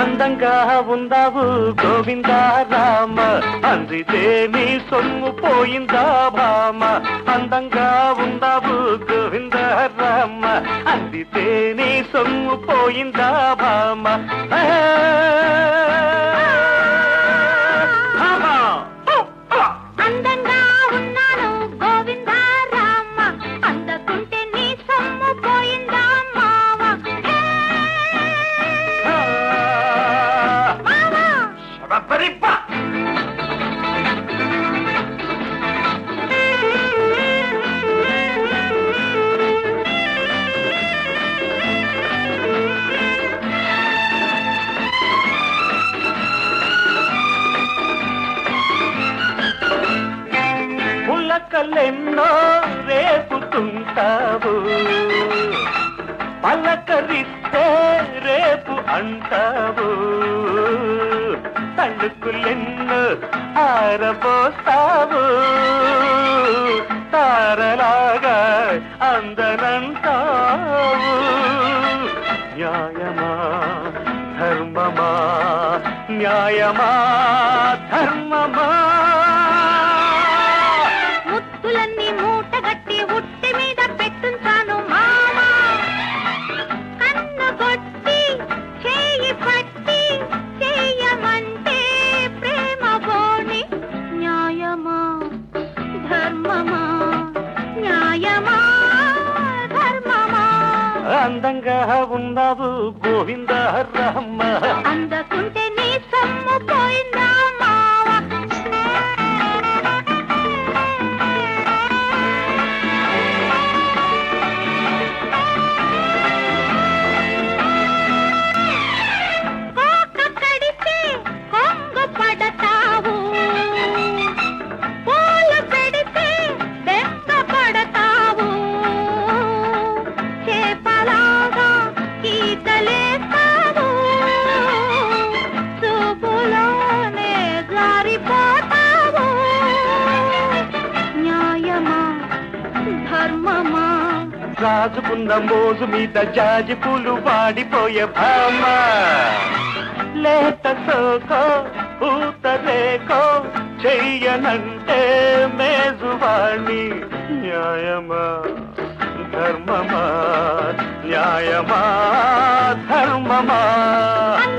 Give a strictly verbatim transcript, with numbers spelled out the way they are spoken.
అందంగా ఉందావు గోవిందా రామ, అందితే నీ సొమ్ము పోయిందా భామ. అందంగా ఉందావు గోవిందా రామ, అందితే నీ సొమ్ము పోయిందా భామ. అందంగా ఉన్నాను గోవిందా రామ, అందకుంటే నీ సొమ్ము పోయిందా మావ. పులకలెన్నో రేపుతుంటావు, పలకరిస్తే రేపు అంటావు. తళుకులెన్నో ఆరబోస్తావు, తారలాగా అందనంటావు. న్యాయమా ధర్మమా, న్యాయమా ధర్మమా. ముత్తులన్నీ మూటగట్టి ఉట్టి మీద పెట్టుంచాను మామా, కన్ను కొట్టి చేయి పట్టి చేయమంటే ప్రేమ బోని. న్యాయమా ధర్మమా, న్యాయమా ధర్మమా. అందంగా ఉన్నావు గోవిందా రామ, అందకుంటే నీ సొమ్ము పోయిందా మావ. కోక కడితే కొంగు పడతావు, పూలు పెడితే బెంగ పడతావు. చేపలాగా ఈతలేస్తావు, చూపులోనే జారిపోతావు. న్యాయమా ధర్మమా. రాజుకున్న మోజు మీద జాజి పూలు వాడిపోయే భామ. లేత సోకో పూత రేకో చెయ్యనంటే మేజువాణి. న్యాయమా ధర్మమా, న్యాయమా ధర్మమా.